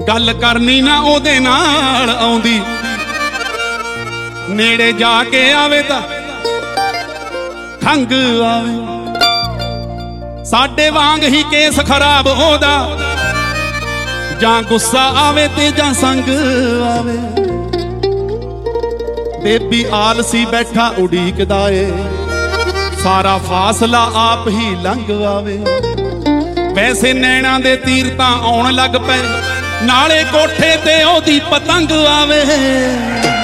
गल करनी ना ओदे नाल आउंदी, नेड़े जाके आवे तां खंग आवे। साडे वांग ही केस खराब होदा, जां गुस्सा आवे ते जां संग आवे। बेबी आलसी बैठा उड़ीकदा ए, सारा फासला आप ही लंघ आवे। वैसे नैना दे तीर तां आउण लग पए, नाले कोठे ते ओदी पतंग आवे।